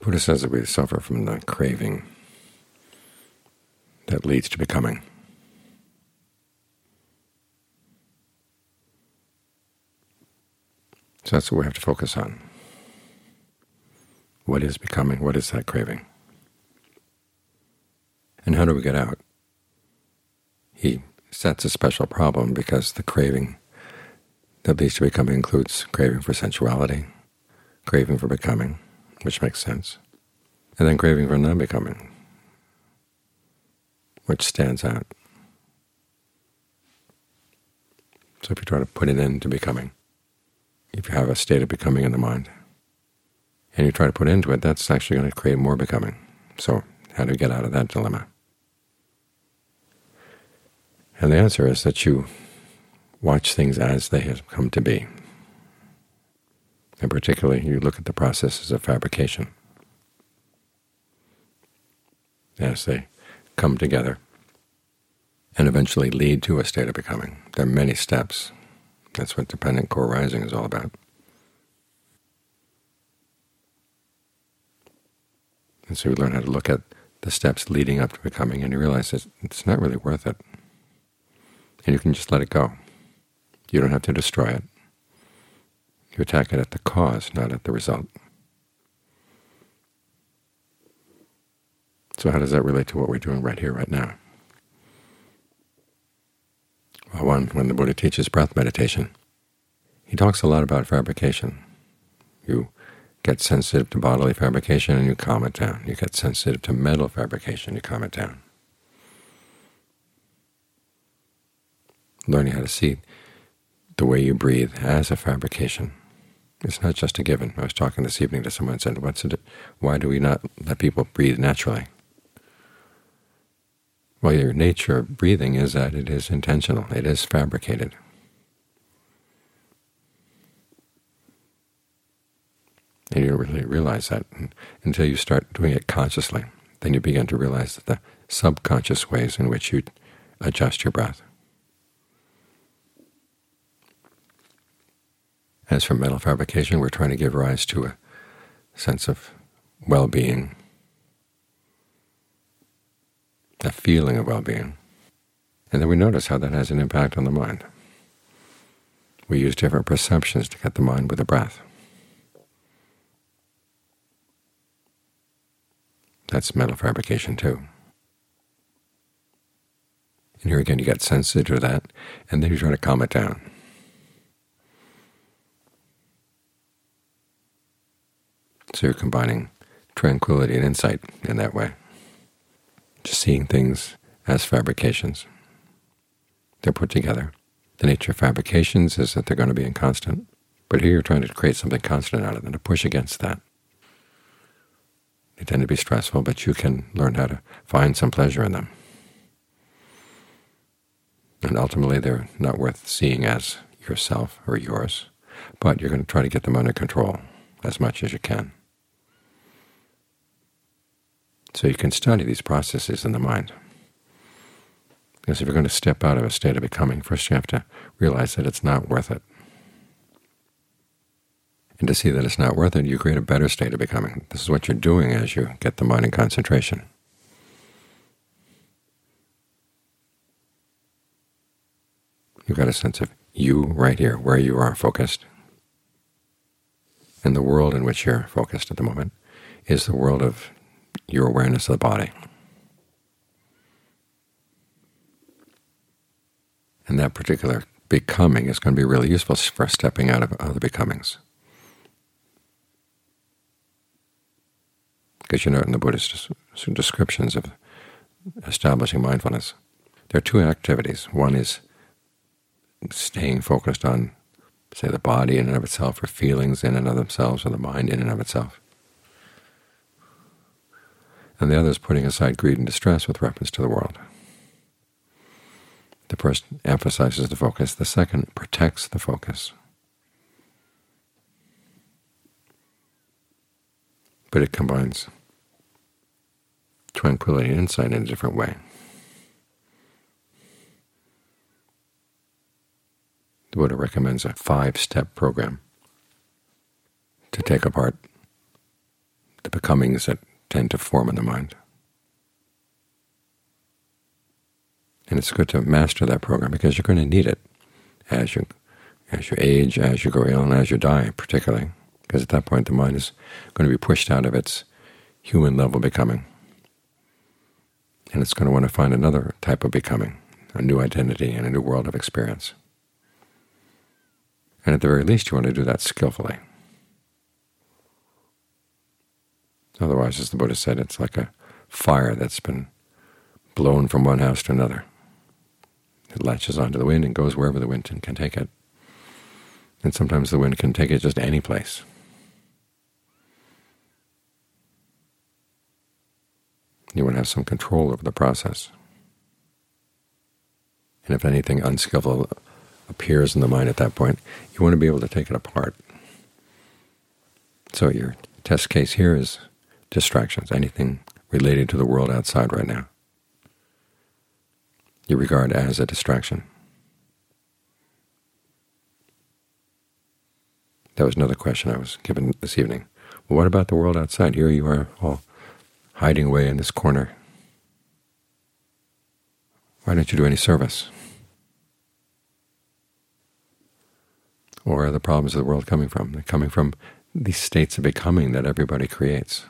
Buddha says that we suffer from the craving that leads to becoming. So that's what we have to focus on. What is becoming? What is that craving? And how do we get out? He sets a special problem because the craving that leads to becoming includes craving for sensuality, craving for becoming, which makes sense, and then craving for non-becoming, which stands out. So if you try to put it into becoming, if you have a state of becoming in the mind, and you try to put into it, that's actually going to create more becoming. So how do you get out of that dilemma? And the answer is that you watch things as they have come to be. And particularly, you look at the processes of fabrication as they come together and eventually lead to a state of becoming. There are many steps. That's what dependent co-arising is all about. And so you learn how to look at the steps leading up to becoming, and you realize that it's not really worth it. And you can just let it go. You don't have to destroy it. You attack it at the cause, not at the result. So how does that relate to what we're doing right here, right now? Well, when the Buddha teaches breath meditation, he talks a lot about fabrication. You get sensitive to bodily fabrication and you calm it down. You get sensitive to mental fabrication, you calm it down. Learning how to see the way you breathe as a fabrication. It's not just a given. I was talking this evening to someone and said, why do we not let people breathe naturally? Well, your nature of breathing is that it is intentional. It is fabricated. And you don't really realize that until you start doing it consciously. Then you begin to realize that the subconscious ways in which you adjust your breath. As for mental fabrication, we're trying to give rise to a sense of well-being, a feeling of well-being. And then we notice how that has an impact on the mind. We use different perceptions to get the mind with the breath. That's mental fabrication too. And here again you get sensitive to that, and then you try to calm it down. So you're combining tranquility and insight in that way. Just seeing things as fabrications. They're put together. The nature of fabrications is that they're going to be inconstant, but here you're trying to create something constant out of them, to push against that. They tend to be stressful, but you can learn how to find some pleasure in them. And ultimately they're not worth seeing as yourself or yours, but you're going to try to get them under control as much as you can. So you can study these processes in the mind. Because if you're going to step out of a state of becoming, first you have to realize that it's not worth it. And to see that it's not worth it, you create a better state of becoming. This is what you're doing as you get the mind in concentration. You've got a sense of you right here, where you are focused. And the world in which you're focused at the moment is the world of your awareness of the body. And that particular becoming is going to be really useful for stepping out of other becomings. Because you know in the Buddhist descriptions of establishing mindfulness, there are two activities. One is staying focused on, say, the body in and of itself, or feelings in and of themselves, or the mind in and of itself. And the other is putting aside greed and distress with reference to the world. The first emphasizes the focus, the second protects the focus. But it combines tranquility and insight in a different way. The Buddha recommends a 5-step program to take apart the becomings that tend to form in the mind. And it's good to master that program because you're going to need it as you age, as you grow ill, and as you die, particularly, because at that point the mind is going to be pushed out of its human-level becoming, and it's going to want to find another type of becoming, a new identity and a new world of experience. And at the very least, you want to do that skillfully. Otherwise, as the Buddha said, it's like a fire that's been blown from one house to another. It latches onto the wind and goes wherever the wind can take it. And sometimes the wind can take it just any place. You want to have some control over the process. And if anything unskillful appears in the mind at that point, you want to be able to take it apart. So your test case here is distractions, anything related to the world outside right now, you regard as a distraction. That was another question I was given this evening. Well, what about the world outside? Here you are all hiding away in this corner. Why don't you do any service? Or where are the problems of the world coming from? They're coming from these states of becoming that everybody creates.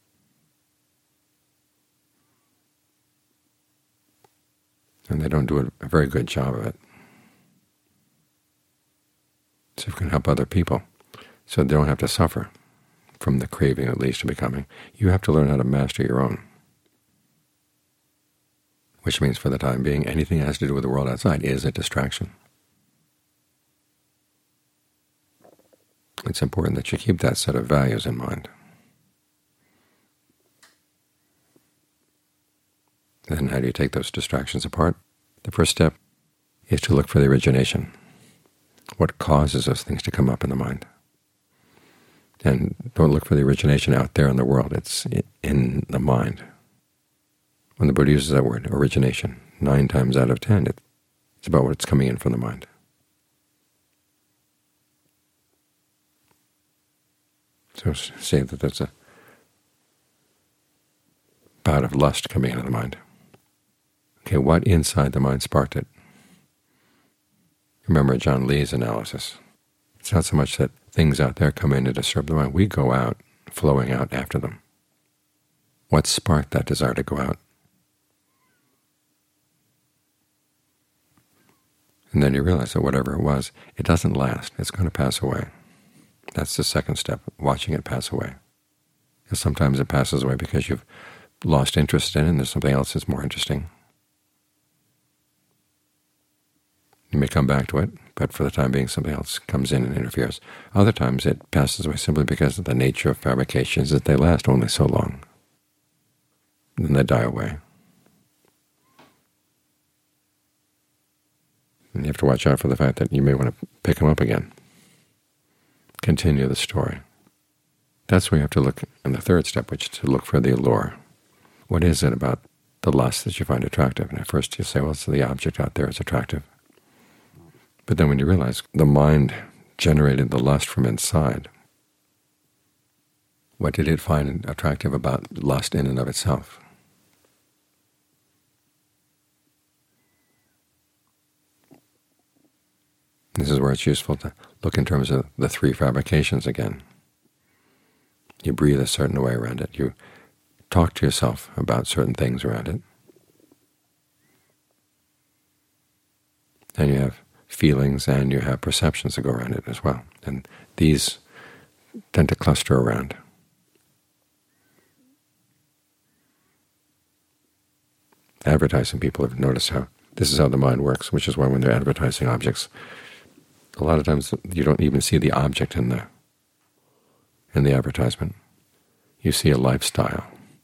And they don't do a very good job of it. So if you can help other people so they don't have to suffer from the craving at least of becoming, you have to learn how to master your own. Which means for the time being, anything that has to do with the world outside is a distraction. It's important that you keep that set of values in mind. Then how do you take those distractions apart? The first step is to look for the origination. What causes those things to come up in the mind? And don't look for the origination out there in the world. It's in the mind. When the Buddha uses that word, origination, 9 times out of 10, it's about what's coming in from the mind. So say that there's a bout of lust coming into the mind. Okay, what inside the mind sparked it? Remember John Lee's analysis. It's not so much that things out there come in to disturb the mind. We go out, flowing out after them. What sparked that desire to go out? And then you realize that whatever it was, it doesn't last. It's going to pass away. That's the second step, watching it pass away. Because sometimes it passes away because you've lost interest in it and there's something else that's more interesting. You may come back to it, but for the time being something else comes in and interferes. Other times it passes away simply because of the nature of fabrications that they last only so long. Then they die away. And you have to watch out for the fact that you may want to pick them up again. Continue the story. That's where you have to look in the third step, which is to look for the allure. What is it about the lust that you find attractive? And at first you say, well, so the object out there is attractive. But then when you realize the mind generated the lust from inside, what did it find attractive about lust in and of itself? This is where it's useful to look in terms of the 3 fabrications again. You breathe a certain way around it. You talk to yourself about certain things around it. And you have feelings and you have perceptions that go around it as well. And these tend to cluster around. Advertising people have noticed how this is how the mind works, which is why when they're advertising objects, a lot of times you don't even see the object in the advertisement. You see a lifestyle.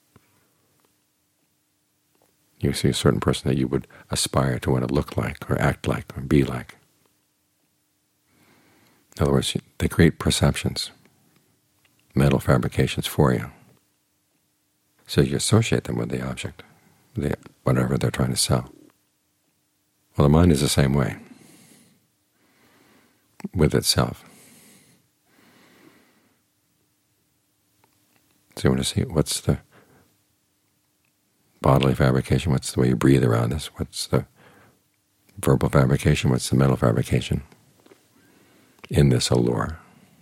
You see a certain person that you would aspire to want to look like or act like or be like. In other words, they create perceptions, mental fabrications for you. So you associate them with the object, whatever they're trying to sell. Well, the mind is the same way with itself. So you want to see what's the bodily fabrication, what's the way you breathe around this, what's the verbal fabrication, what's the mental fabrication in this allure.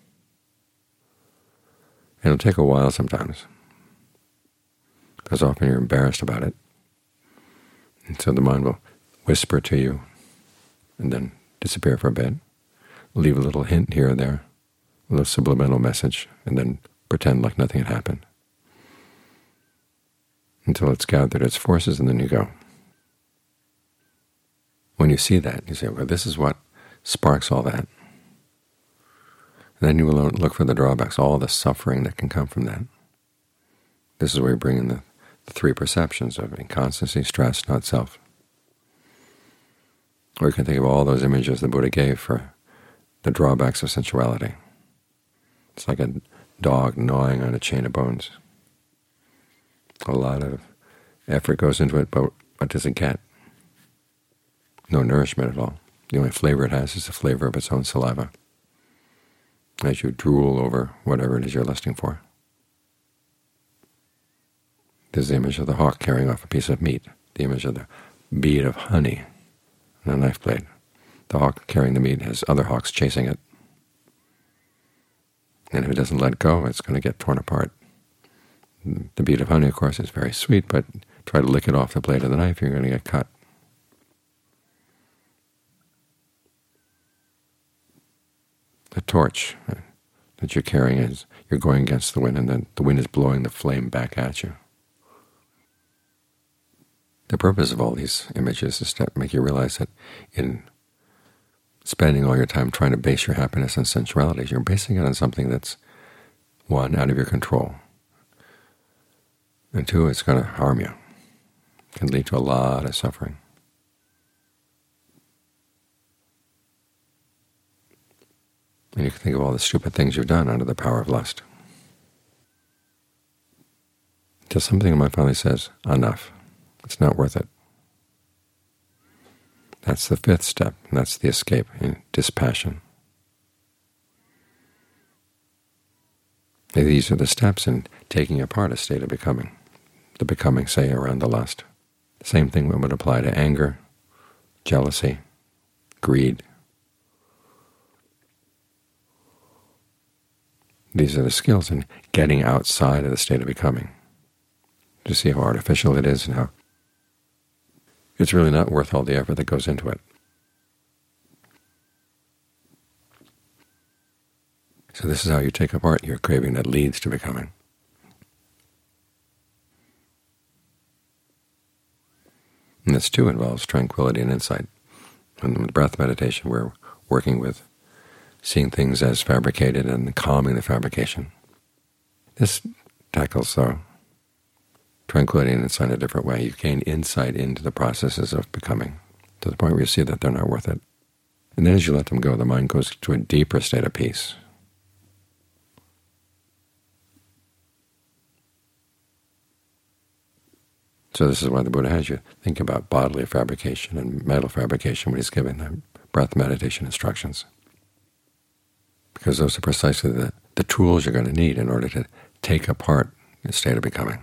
It'll take a while sometimes, because often you're embarrassed about it. And so the mind will whisper to you and then disappear for a bit, leave a little hint here or there, a little subliminal message, and then pretend like nothing had happened, until it's gathered its forces, and then you go. When you see that, you say, well, this is what sparks all that. And then you will look for the drawbacks, all the suffering that can come from that. This is where you bring in the three perceptions of inconstancy, stress, not self. Or you can think of all those images the Buddha gave for the drawbacks of sensuality. It's like a dog gnawing on a chain of bones. A lot of effort goes into it, but what does it get? No nourishment at all. The only flavor it has is the flavor of its own saliva, as you drool over whatever it is you're lusting for. There's the image of the hawk carrying off a piece of meat, the image of the bead of honey on a knife blade. The hawk carrying the meat has other hawks chasing it, and if it doesn't let go, it's going to get torn apart. The bead of honey, of course, is very sweet, but try to lick it off the blade of the knife, you're going to get cut. The torch that you're carrying is you're going against the wind, and then the wind is blowing the flame back at you. The purpose of all these images is to make you realize that in spending all your time trying to base your happiness on sensuality, you're basing it on something that's, one, out of your control, and two, it's going to harm you. It can lead to a lot of suffering. And you can think of all the stupid things you've done under the power of lust. Until something in my family says, enough. It's not worth it. That's the fifth step, and that's the escape in dispassion. These are the steps in taking apart a state of becoming. The becoming, say, around the lust. The same thing would apply to anger, jealousy, greed. These are the skills in getting outside of the state of becoming, to see how artificial it is and how it's really not worth all the effort that goes into it. So this is how you take apart your craving that leads to becoming. And this too involves tranquility and insight. And with breath meditation, we're working with seeing things as fabricated and calming the fabrication. This tackles tranquility and insight in a different way. You gain insight into the processes of becoming to the point where you see that they're not worth it. And then as you let them go, the mind goes to a deeper state of peace. So this is why the Buddha has you think about bodily fabrication and mental fabrication when he's giving the breath meditation instructions, because those are precisely the tools you're going to need in order to take apart the state of becoming.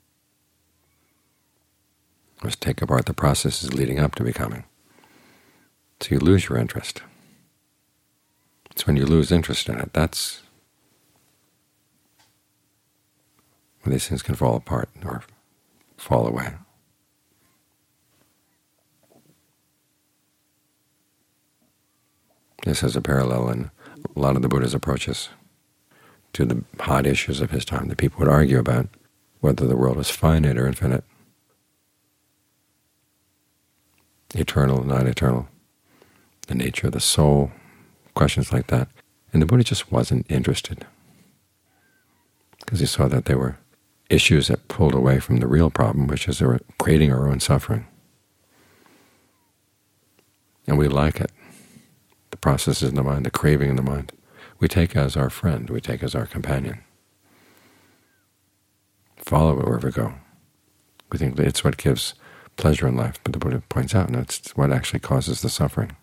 Let's take apart the processes leading up to becoming. So you lose your interest. It's when you lose interest in it, that's when these things can fall apart or fall away. This has a parallel in a lot of the Buddha's approaches to the hot issues of his time that people would argue about, whether the world is finite or infinite, eternal, not eternal, the nature of the soul, questions like that. And the Buddha just wasn't interested, because he saw that they were issues that pulled away from the real problem, which is creating our own suffering. And we like it. The processes in the mind, the craving in the mind, we take as our friend, we take as our companion. Follow it wherever we go. We think that it's what gives pleasure in life, but the Buddha points out, no, it's what actually causes the suffering.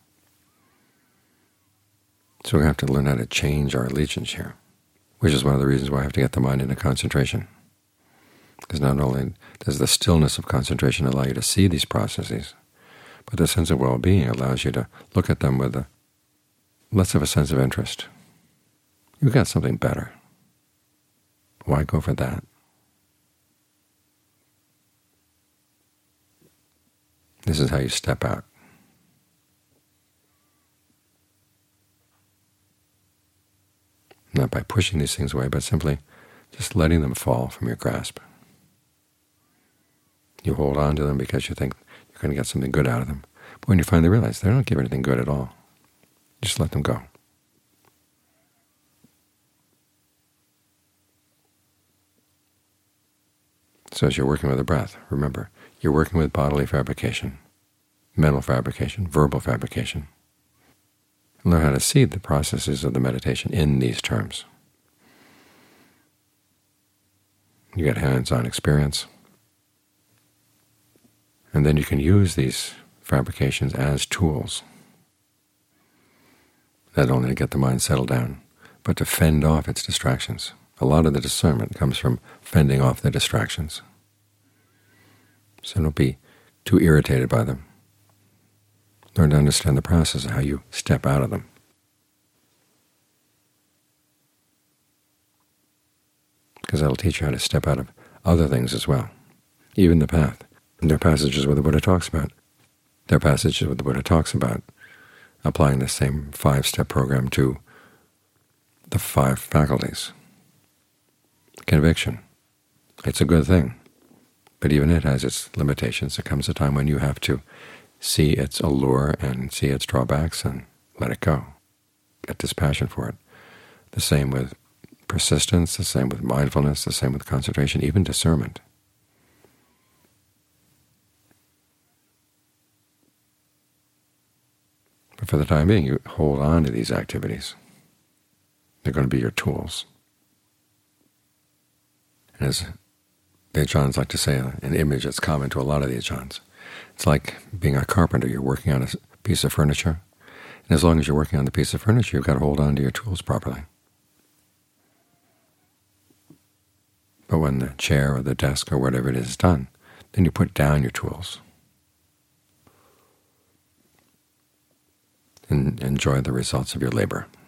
So we have to learn how to change our allegiance here, which is one of the reasons why I have to get the mind into concentration. Because not only does the stillness of concentration allow you to see these processes, but the sense of well-being allows you to look at them with less of a sense of interest. You've got something better. Why go for that? This is how you step out. Not by pushing these things away, but simply just letting them fall from your grasp. You hold on to them because you think you're going to get something good out of them. But when you finally realize they don't give anything good at all, just let them go. So as you're working with the breath, remember, you're working with bodily fabrication, mental fabrication, verbal fabrication. Learn how to see the processes of the meditation in these terms. You get hands-on experience, and then you can use these fabrications as tools, not only to get the mind settled down, but to fend off its distractions. A lot of the discernment comes from fending off the distractions. So don't be too irritated by them. Learn to understand the process of how you step out of them. Because that'll teach you how to step out of other things as well, even the path. And there are passages where the Buddha talks about. There are passages where the Buddha talks about applying the same 5-step program to the 5 faculties. Conviction. It's a good thing, but even it has its limitations. There comes a time when you have to see its allure and see its drawbacks and let it go. Get dispassion for it. The same with persistence, the same with mindfulness, the same with concentration, even discernment. But for the time being, you hold on to these activities. They're going to be your tools. And as the Ajahns like to say, an image that's common to a lot of the Ajahns, it's like being a carpenter. You're working on a piece of furniture, and as long as you're working on the piece of furniture, you've got to hold on to your tools properly. But when the chair or the desk or whatever it is done, then you put down your tools and enjoy the results of your labor.